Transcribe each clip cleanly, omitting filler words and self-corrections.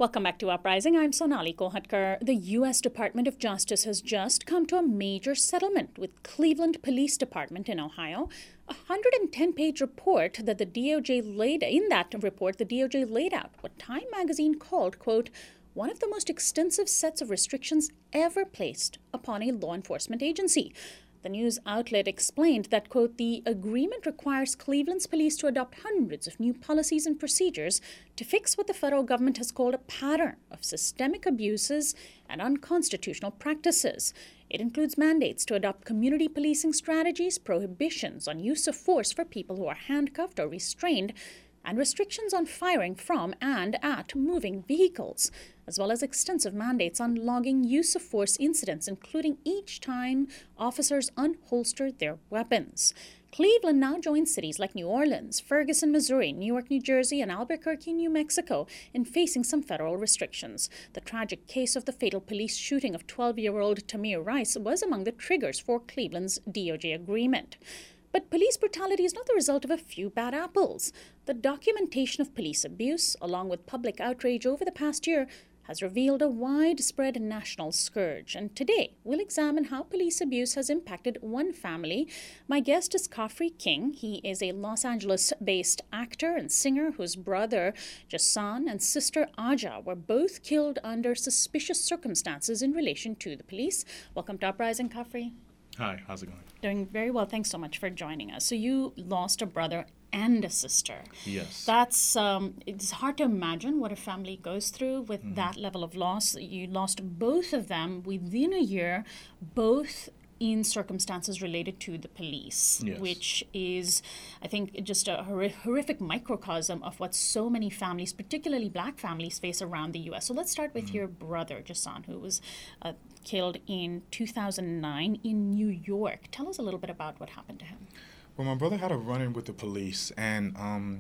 Welcome back to Uprising. I'm Sonali Kohatkar. The U.S. Department of Justice has just come to a major settlement with Cleveland Police Department in Ohio. A 110-page report that the DOJ laid out what Time magazine called, quote, one of the most extensive sets of restrictions ever placed upon a law enforcement agency. The news outlet explained that, quote, the agreement requires Cleveland's police to adopt hundreds of new policies and procedures to fix what the federal government has called a pattern of systemic abuses and unconstitutional practices. It includes mandates to adopt community policing strategies, prohibitions on use of force for people who are handcuffed or restrained, and restrictions on firing from and at moving vehicles, as well as extensive mandates on logging use of force incidents, including each time officers unholstered their weapons. Cleveland now joins cities like New Orleans, Ferguson, Missouri, Newark, New Jersey, and Albuquerque, New Mexico in facing some federal restrictions. The tragic case of the fatal police shooting of 12-year-old Tamir Rice was among the triggers for Cleveland's DOJ agreement. But police brutality is not the result of a few bad apples. The documentation of police abuse, along with public outrage over the past year, has revealed a widespread national scourge. And today, we'll examine how police abuse has impacted one family. My guest is Khafre King. He is a Los Angeles-based actor and singer whose brother, Jason, and sister, Aja, were both killed under suspicious circumstances in relation to the police. Welcome to Uprising, Khafre. Hi, how's it going? Doing very well. Thanks so much for joining us. So you lost a brother and a sister. Yes. That's it's hard to imagine what a family goes through with that level of loss. You lost both of them within a year, both in circumstances related to the police, Yes. which is, I think, just a horrific microcosm of what so many families, particularly black families, face around the U.S. So let's start with your brother, Jason, who was killed in 2009 in New York. Tell us a little bit about what happened to him. Well, my brother had a run-in with the police, and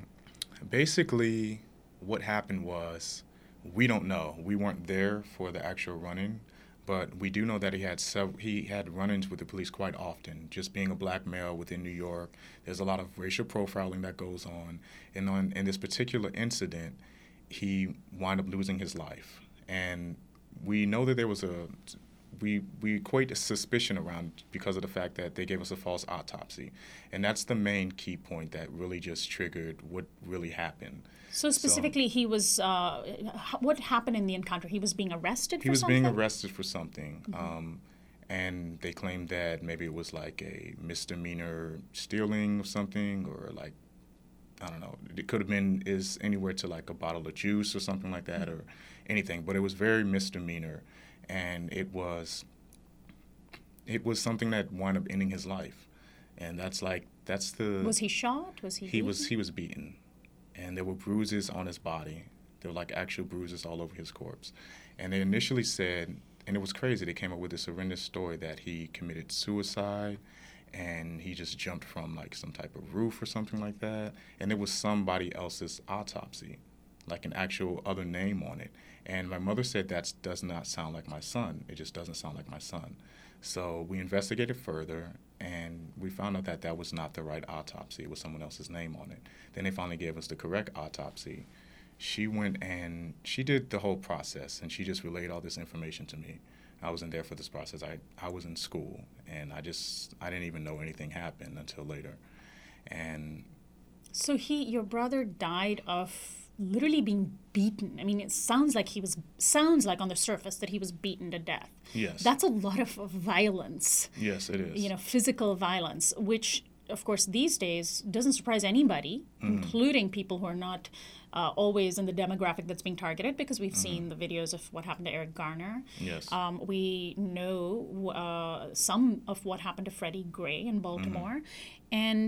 basically what happened was, we don't know. We weren't there for the actual run-in, but we do know that he had run-ins with the police quite often. Just being a black male within New York, there's a lot of racial profiling that goes on. And in this particular incident, he wound up losing his life. And we know that there was we equate a suspicion around because of the fact that they gave us a false autopsy. And that's the main key point that really just triggered what really happened. So specifically, he was, what happened in the encounter? He was being arrested for something? He was being arrested for something. And they claimed that maybe it was like a misdemeanor stealing of something, or like, I don't know, it could have been anywhere to like a bottle of juice or something like that, or anything. But it was very misdemeanor. And it was something that wound up ending his life. And that's the... Was he shot? Was he beaten? He was beaten. And there were bruises on his body. There were like actual bruises all over his corpse. And they initially said, and it was crazy, they came up with this horrendous story that he committed suicide and he just jumped from like some type of roof or something like that. And it was somebody else's autopsy, like an actual other name on it. And my mother said that does not sound like my son. It just doesn't sound like my son. So we investigated further, and we found out that that was not the right autopsy. It was someone else's name on it. Then they finally gave us the correct autopsy. She went and she did the whole process, and she just relayed all this information to me. I wasn't there for this process. I was in school, and I didn't even know anything happened until later. And so your brother died of literally being beaten. I mean, it sounds like on the surface that he was beaten to death. Yes. That's a lot of violence. Yes, it is. Physical violence, which, of course, these days doesn't surprise anybody, including people who are not always in the demographic that's being targeted, because we've seen the videos of what happened to Eric Garner. Yes. We know some of what happened to Freddie Gray in Baltimore. And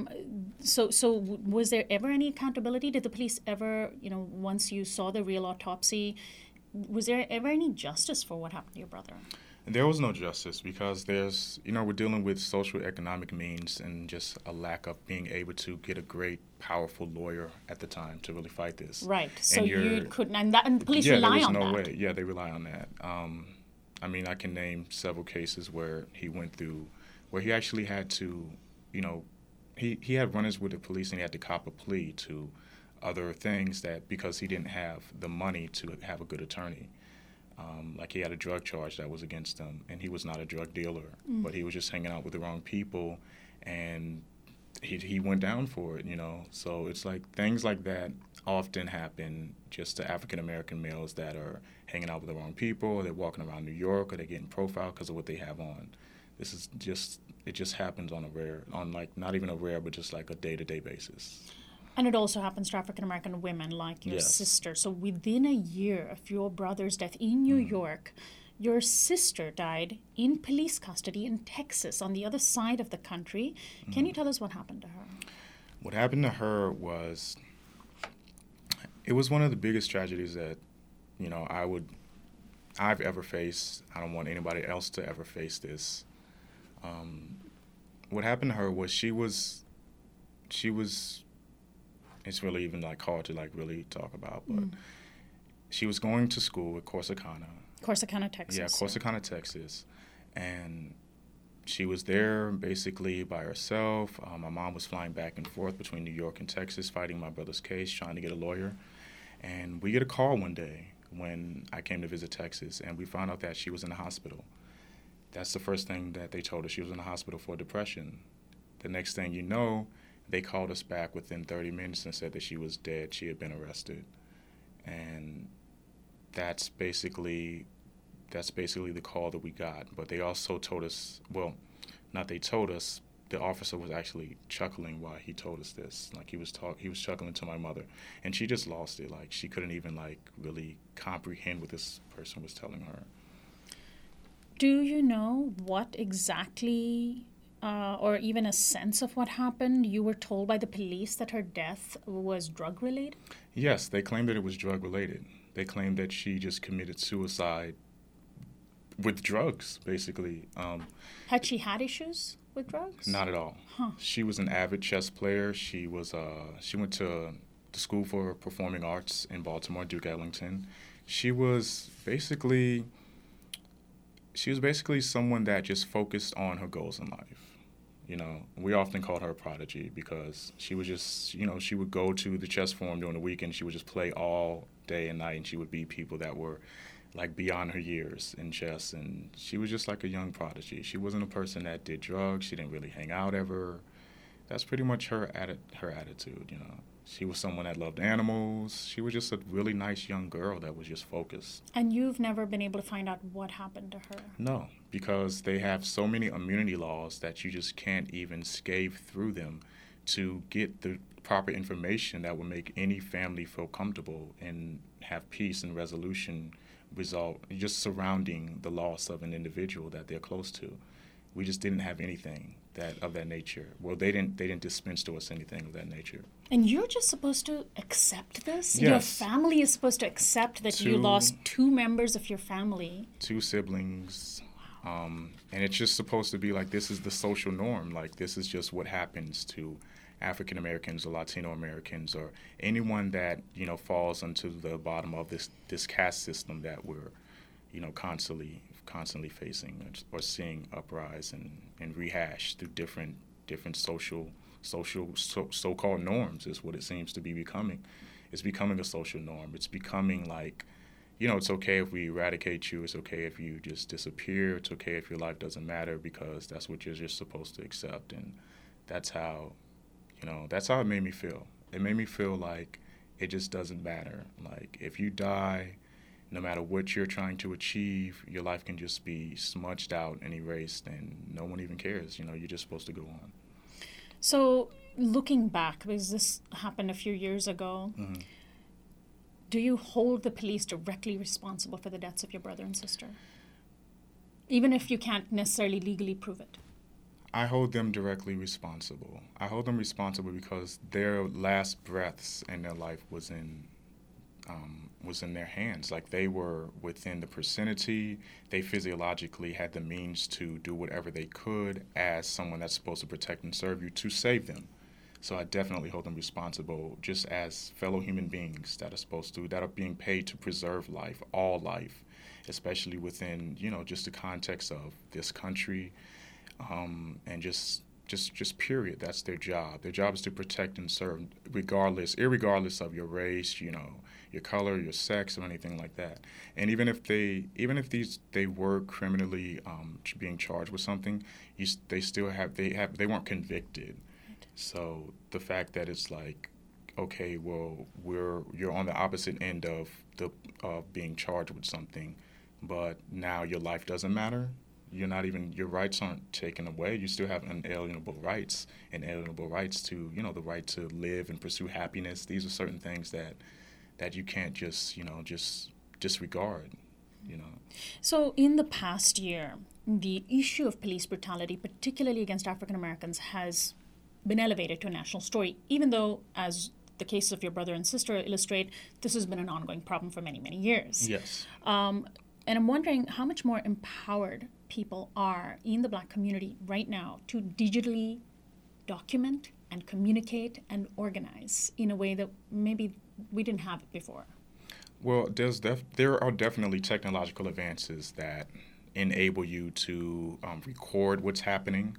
so was there ever any accountability? Did the police ever, once you saw the real autopsy, was there ever any justice for what happened to your brother? There was no justice because we're dealing with social economic means and just a lack of being able to get a great, powerful lawyer at the time to really fight this. Right. So you couldn't, and the police rely on that. Yeah, there was no way. Yeah, they rely on that. I can name several cases where he went through, where he actually had to, he had run-ins with the police and he had to cop a plea to other things that because he didn't have the money to have a good attorney. Like he had a drug charge that was against him, and he was not a drug dealer, but he was just hanging out with the wrong people, and he went down for it, you know. So it's like things like that often happen just to African American males that are hanging out with the wrong people, or they're walking around New York, or they're getting profiled because of what they have on. This is just, it just happens on a rare, on like not even a rare, but just like a day-to-day basis. And it also happens to African American women like your Yes. sister. So within a year of your brother's death in New York, your sister died in police custody in Texas on the other side of the country. Can you tell us what happened to her? What happened to her was, it was one of the biggest tragedies that, you know, I've ever faced. I don't want anybody else to ever face this. What happened to her was she was, it's really even like hard to like really talk about, but she was going to school at Corsicana. Corsicana, Texas. Yeah, Corsicana, Texas. And she was there basically by herself. My mom was flying back and forth between New York and Texas, fighting my brother's case, trying to get a lawyer. And we get a call one day when I came to visit Texas, and we found out that she was in the hospital. That's the first thing that they told us. She was in the hospital for depression. The next thing you know, they called us back within 30 minutes and said that she was dead. She had been arrested. And that's basically the call that we got. But they also told us, well, not they told us, the officer was actually chuckling while he told us this. Like he was chuckling to my mother, and she just lost it. Like she couldn't even like really comprehend what this person was telling her. Do you know what exactly, or even a sense of what happened? You were told by the police that her death was drug-related? Yes, they claimed that it was drug-related. They claimed that she just committed suicide with drugs, basically. Had she had issues with drugs? Not at all. Huh. She was an avid chess player. She went to the School for Performing Arts in Baltimore, Duke Ellington. She was basically someone that just focused on her goals in life. You know, we often called her a prodigy because she was just, you know, she would go to the chess forum during the weekend. She would just play all day and night, and she would beat people that were like beyond her years in chess. And she was just like a young prodigy. She wasn't a person that did drugs. She didn't really hang out ever. That's pretty much her attitude, you know. She was someone that loved animals. She was just a really nice young girl that was just focused. And you've never been able to find out what happened to her? No, because they have so many immunity laws that you just can't even scathe through them to get the proper information that would make any family feel comfortable and have peace and resolution result just surrounding the loss of an individual that they're close to. We just didn't have anything of that nature. Well, they didn't dispense to us anything of that nature. And you're just supposed to accept this? Yes. Your family is supposed to accept that you lost 2 members of your family? 2 siblings. And it's just supposed to be like, this is the social norm. Like, this is just what happens to African Americans or Latino Americans or anyone that, you know, falls into the bottom of this caste system that we're, you know, constantly facing or seeing uprise and rehash through different so-called norms is what it seems to be becoming. It's becoming a social norm. It's becoming like, you know, it's okay if we eradicate you. It's okay if you just disappear. It's okay if your life doesn't matter because that's what you're just supposed to accept. And that's how, you know, that's how it made me feel. It made me feel like it just doesn't matter. Like if you die, no matter what you're trying to achieve, your life can just be smudged out and erased and no one even cares. You know, you're just supposed to go on. So looking back, because this happened a few years ago, do you hold the police directly responsible for the deaths of your brother and sister? Even if you can't necessarily legally prove it? I hold them directly responsible. I hold them responsible because their last breaths in their life was in their hands. Like they were within the vicinity. They physiologically had the means to do whatever they could as someone that's supposed to protect and serve you to save them. So I definitely hold them responsible just as fellow human beings that are being paid to preserve life, all life, especially within, you know, just the context of this country, and just just period. That's their job. Their job is to protect and serve, irregardless of your race, your color, your sex, or anything like that. And even if they were criminally being charged with something, they weren't convicted. Right. So the fact that it's like, okay, well, you're on the opposite end of being charged with something, but now your life doesn't matter. Your rights aren't taken away. You still have inalienable rights to, the right to live and pursue happiness. These are certain things that you can't just disregard. So in the past year, the issue of police brutality, particularly against African Americans, has been elevated to a national story, even though, as the case of your brother and sister illustrate, this has been an ongoing problem for many, many years. Yes. And I'm wondering how much more empowered people are in the Black community right now to digitally document and communicate and organize in a way that maybe we didn't have it before. Well, there are definitely technological advances that enable you to record what's happening,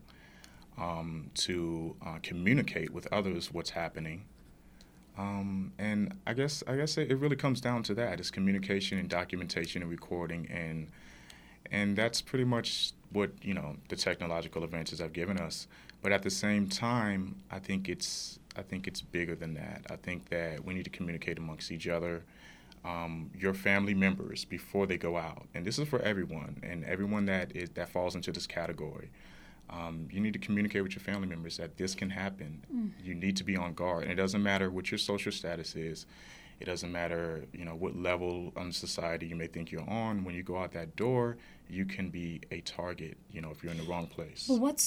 to communicate with others what's happening. And I guess it really comes down to that. It's communication and documentation and recording, and that's pretty much what the technological advances have given us. But at the same time, I think it's bigger than that. I think that we need to communicate amongst each other, your family members before they go out, and this is for everyone and everyone that falls into this category. You need to communicate with your family members that this can happen. You need to be on guard. And it doesn't matter what your social status is. It doesn't matter, what level in society you may think you're on. When you go out that door, you can be a target, if you're in the wrong place. But what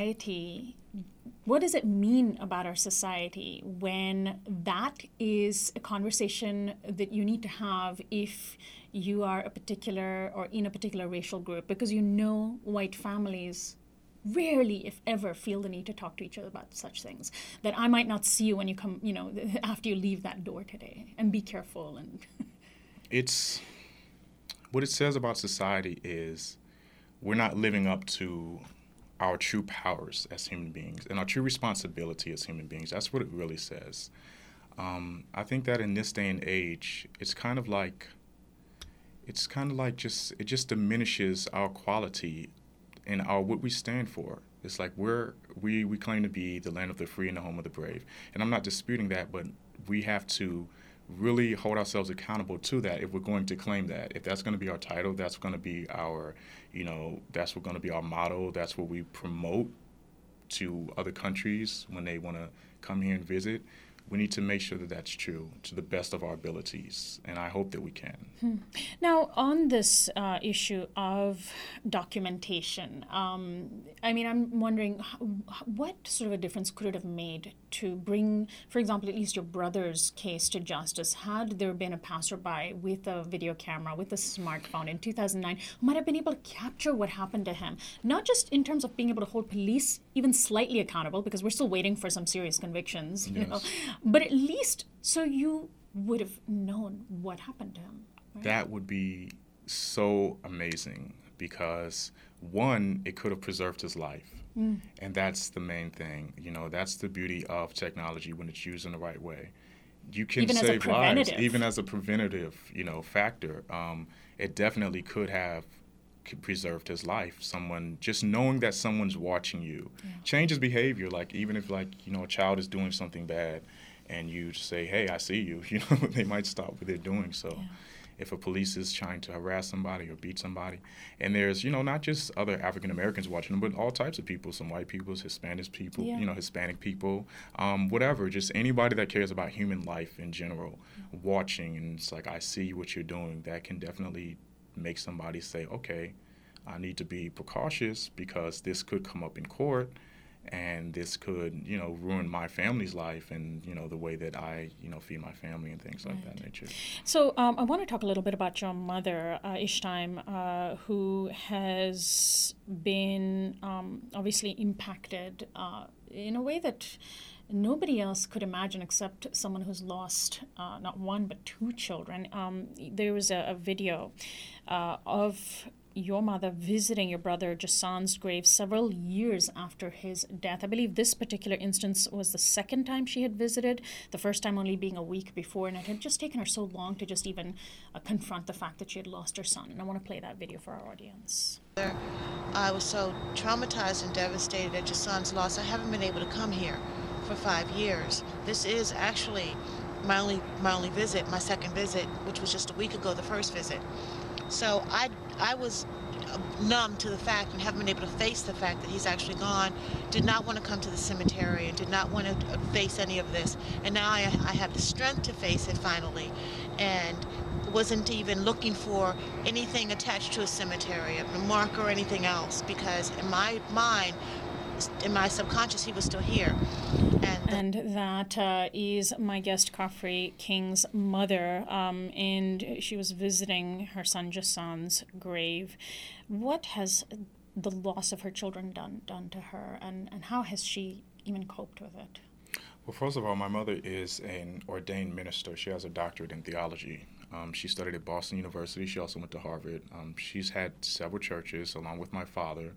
does it mean about our society when that is a conversation that you need to have if you are in a particular racial group? Because white families rarely, if ever, feel the need to talk to each other about such things. That I might not see you when you come, after you leave that door today, and be careful. And it's what it says about society is we're not living up to our true powers as human beings and our true responsibility as human beings. That's what it really says. I think that in this day and age, it just diminishes our quality and what we stand for. It's like we claim to be the land of the free and the home of the brave. And I'm not disputing that, but we have to really hold ourselves accountable to that if we're going to claim that. If that's going to be our title, that's going to be our, that's what going to be our motto. That's what we promote to other countries when they want to come here and visit. We need to make sure that that's true to the best of our abilities, and I hope that we can. Now, on this issue of documentation, I'm wondering what sort of a difference could it have made to bring, for example, at least your brother's case to justice, had there been a passerby with a video camera, with a smartphone in 2009, who might have been able to capture what happened to him, not just in terms of being able to hold police even slightly accountable, because we're still waiting for some serious convictions, Yes. But at least so you would have known what happened to him. Right? That would be so amazing because, one, it could have preserved his life. And that's the main thing. That's the beauty of technology when it's used in the right way. You can even save lives, even as a preventative, factor. It definitely could have preserved his life. Someone, just knowing that someone's watching you, changes behavior. Like even if a child is doing something bad, and you say, "Hey, I see you," they might stop what they're doing. So, if a police is trying to harass somebody or beat somebody, and there's not just other African Americans watching them, but all types of people, some white people, Hispanic people, Hispanic people, whatever, just anybody that cares about human life in general, watching, and it's like, I see what you're doing. That can definitely make somebody say, okay, I need to be precautious because this could come up in court. And this could, ruin my family's life and, the way that I, feed my family and things like that nature. So I want to talk a little bit about your mother, Ishtaim, who has been obviously impacted in a way that nobody else could imagine except someone who's lost not one but two children. There was a video of your mother visiting your brother Jassan's grave several years after his death. I believe this particular instance was the second time she had visited, the first time only being a week before, and it had just taken her so long to just even confront the fact that she had lost her son. And I want to play that video for our audience. I was so traumatized and devastated at Jassan's loss, I haven't been able to come here for 5 years. This is actually my only visit, my second visit, which was just a week ago, the first visit. So I was numb to the fact and haven't been able to face the fact that he's actually gone. Did not want to come to the cemetery and did not want to face any of this. And now I have the strength to face it finally, and wasn't even looking for anything attached to a cemetery, a marker or anything else, because in my mind, in my subconscious, he was still here. And that is my guest, Khafre King's mother, and she was visiting her son Jassan's grave. What has the loss of her children done to her, and how has she even coped with it? Well, first of all, my mother is an ordained minister. She has a doctorate in theology. She studied at Boston University. She also went to Harvard. She's had several churches, along with my father,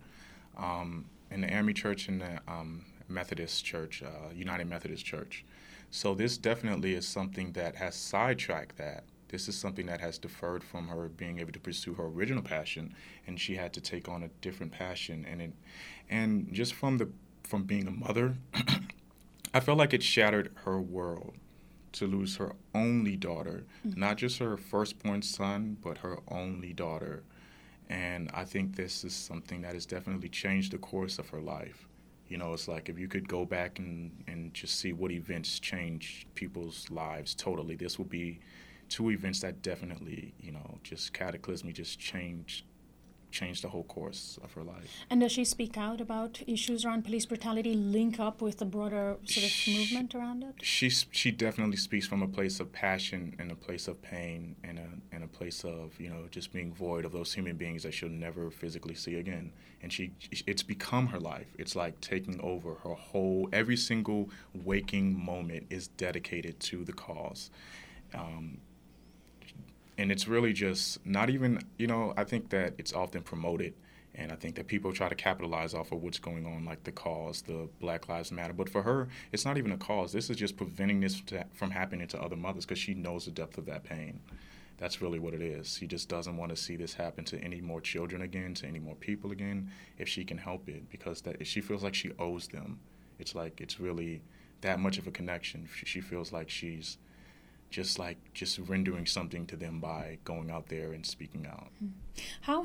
in the AME Church and the Methodist Church, United Methodist Church. So this definitely is something that has sidetracked that. This is something that has deferred from her being able to pursue her original passion, and she had to take on a different passion. And just from being a mother, I felt like it shattered her world to lose her only daughter, not just her firstborn son, but her only daughter. And I think this is something that has definitely changed the course of her life. You know, it's like if you could go back and just see what events changed people's lives totally, this would be two events that definitely, just cataclysmically just changed the whole course of her life. And does she speak out about issues around police brutality, link up with the broader sort of movement around it? She definitely speaks from a place of passion and a place of pain and a place of, just being void of those human beings that she'll never physically see again. And it's become her life. It's like taking over her whole, every single waking moment is dedicated to the cause. And it's really just not even, I think that it's often promoted, and I think that people try to capitalize off of what's going on, like the cause, the Black Lives Matter. But for her, it's not even a cause. This is just preventing this from happening to other mothers because she knows the depth of that pain. That's really what it is. She just doesn't want to see this happen to any more children again, to any more people again, if she can help it, because she feels like she owes them. It's like it's really that much of a connection. She feels like she's just rendering something to them by going out there and speaking out. How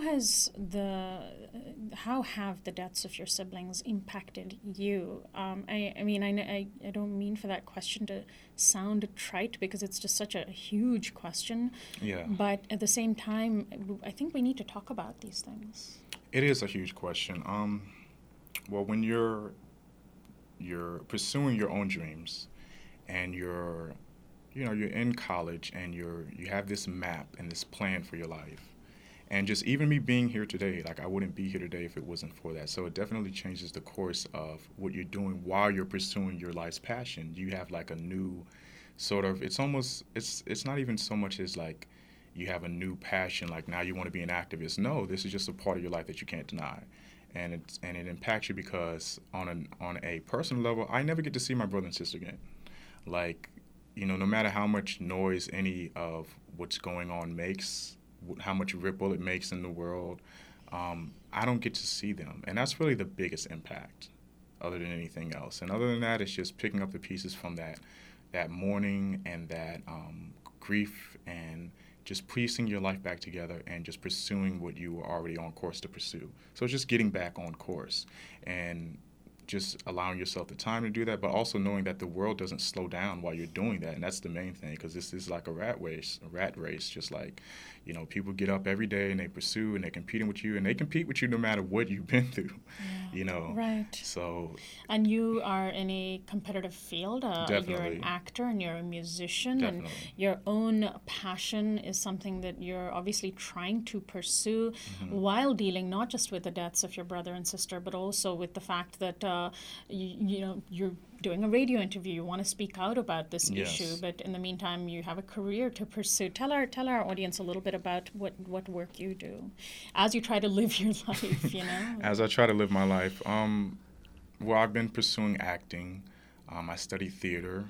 have the deaths of your siblings impacted you? I don't mean for that question to sound trite because it's just such a huge question. Yeah. But at the same time, I think we need to talk about these things. It is a huge question. Well, when you're pursuing your own dreams, and you're in college and you have this map and this plan for your life. And just even me being here today, like I wouldn't be here today if it wasn't for that. So it definitely changes the course of what you're doing while you're pursuing your life's passion. You have like a new sort of, it's not even so much as like you have a new passion, like now you want to be an activist. No, this is just a part of your life that you can't deny. And it impacts you because on a personal level, I never get to see my brother and sister again. Like, no matter how much noise any of what's going on makes, how much ripple it makes in the world, I don't get to see them. And that's really the biggest impact other than anything else. And other than that, it's just picking up the pieces from that mourning and that grief and just piecing your life back together and just pursuing what you were already on course to pursue. So it's just getting back on course and just allowing yourself the time to do that, but also knowing that the world doesn't slow down while you're doing that. And that's the main thing, because this is like a rat race, just like, people get up every day and they pursue and they're competing with you, and they compete with you no matter what you've been through, Right. So. And you are in a competitive field. Definitely. You're an actor and you're a musician. Definitely. And your own passion is something that you're obviously trying to pursue while dealing not just with the deaths of your brother and sister, but also with the fact that you're doing a radio interview, you want to speak out about this Yes. issue, but in the meantime, you have a career to pursue. Tell our audience a little bit about what work you do as you try to live your life, As I try to live my life, well, I've been pursuing acting. I study theater.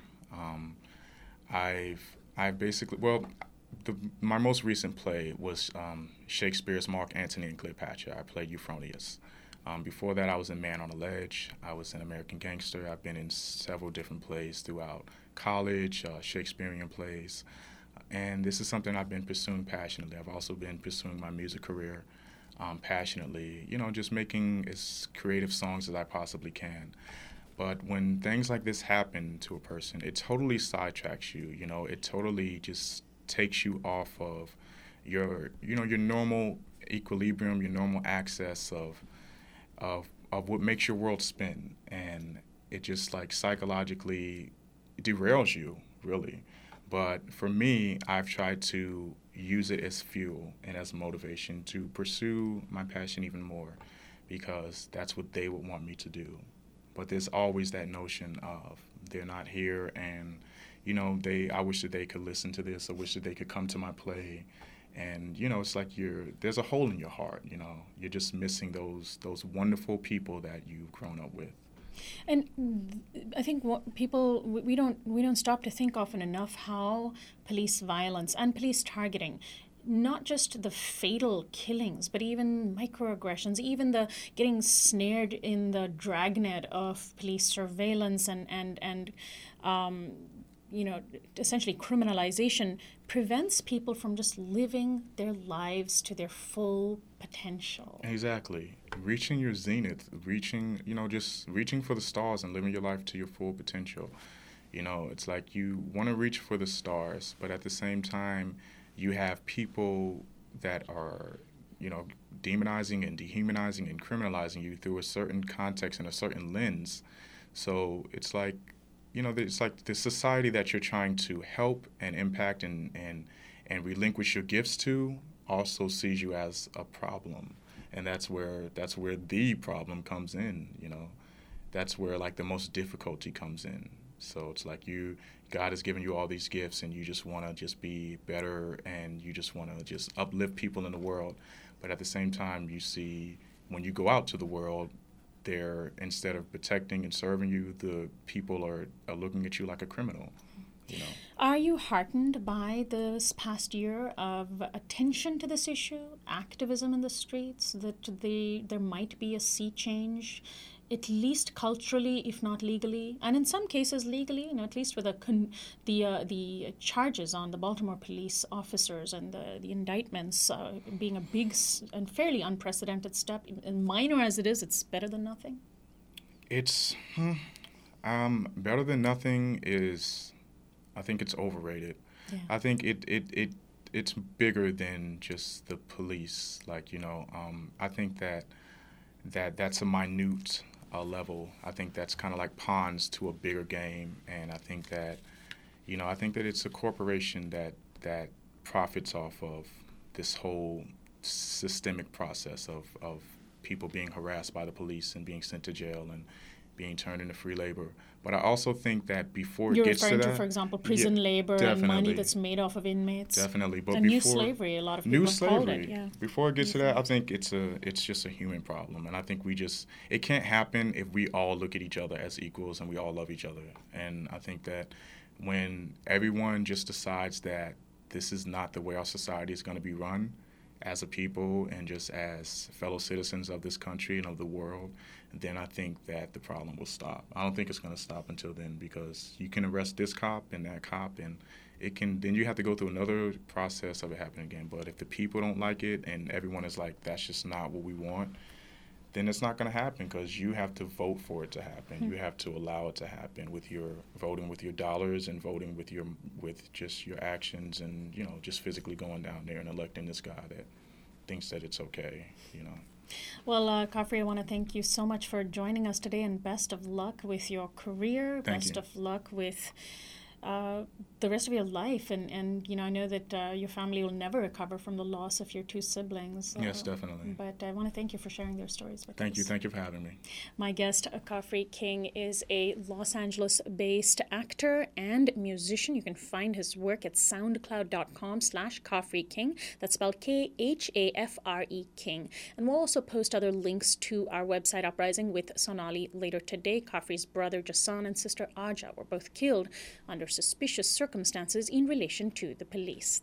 I basically, well, my most recent play was Shakespeare's Mark Antony and Cleopatra. I played Euphronius. Before that, I was in Man on a Ledge. I was in American Gangster. I've been in several different plays throughout college, Shakespearean plays. And this is something I've been pursuing passionately. I've also been pursuing my music career passionately, just making as creative songs as I possibly can. But when things like this happen to a person, it totally sidetracks you. It totally just takes you off of your normal equilibrium, your normal access of what makes your world spin, and it just like psychologically derails you, really. But for me, I've tried to use it as fuel and as motivation to pursue my passion even more, because that's what they would want me to do. But there's always that notion of they're not here, and I wish that they could listen to this. I wish that they could come to my play. And it's like there's a hole in your heart. You're just missing those wonderful people that you've grown up with. And I think what we don't stop to think often enough how police violence and police targeting, not just the fatal killings, but even microaggressions, even the getting snared in the dragnet of police surveillance and essentially criminalization, prevents people from just living their lives to their full potential. Exactly. Reaching your zenith, just reaching for the stars and living your life to your full potential. It's like you want to reach for the stars, but at the same time, you have people that are, demonizing and dehumanizing and criminalizing you through a certain context and a certain lens. So it's like, it's like the society that you're trying to help and impact and relinquish your gifts to also sees you as a problem. And that's where the problem comes in, That's where like the most difficulty comes in. So it's like God has given you all these gifts, and you just want to just be better, and you just want to just uplift people in the world. But at the same time, you see when you go out to the world, instead of protecting and serving you, the people are looking at you like a criminal. Are you heartened by this past year of attention to this issue, activism in the streets, that there might be a sea change, at least culturally, if not legally, and in some cases legally, at least with the charges on the Baltimore police officers and the indictments being a big and fairly unprecedented step, and minor as it is, it's better than nothing? It's better than nothing is, I think it's overrated. Yeah. I think it's bigger than just the police. I think that's a minute level. I think that's kind of like pawns to a bigger game, and I think that it's a corporation that profits off of this whole systemic process of people being harassed by the police and being sent to jail and being turned into free labor. But I also think that before it gets to that... You're referring to, for example, prison labor and money that's made off of inmates. Definitely. But new slavery, a lot of people have called it. Yeah. Before it gets to that, I think it's just a human problem. And I think it can't happen if we all look at each other as equals and we all love each other. And I think that when everyone just decides that this is not the way our society is going to be run, as a people and just as fellow citizens of this country and of the world, then I think that the problem will stop. I don't think it's going to stop until then, because you can arrest this cop and that cop, and then you have to go through another process of it happening again. But if the people don't like it and everyone is like, that's just not what we want, then it's not going to happen, because you have to vote for it to happen. Mm-hmm. You have to allow it to happen with your voting with your dollars and voting with just your actions, and just physically going down there and electing this guy that thinks that it's okay. Well, Khafre, I want to thank you so much for joining us today, and best of luck with your career. Best of luck with the rest of your life. And I know that your family will never recover from the loss of your two siblings. Yes, definitely. But I want to thank you for sharing their stories with us. Thank you. Thank you for having me. My guest, Khafre King, is a Los Angeles-based actor and musician. You can find his work at soundcloud.com/Khafre King. That's spelled Khafre King. And we'll also post other links to our website, Uprising with Sonali, later today. Khafre's brother Jason and sister Aja were both killed under suspicious circumstances in relation to the police.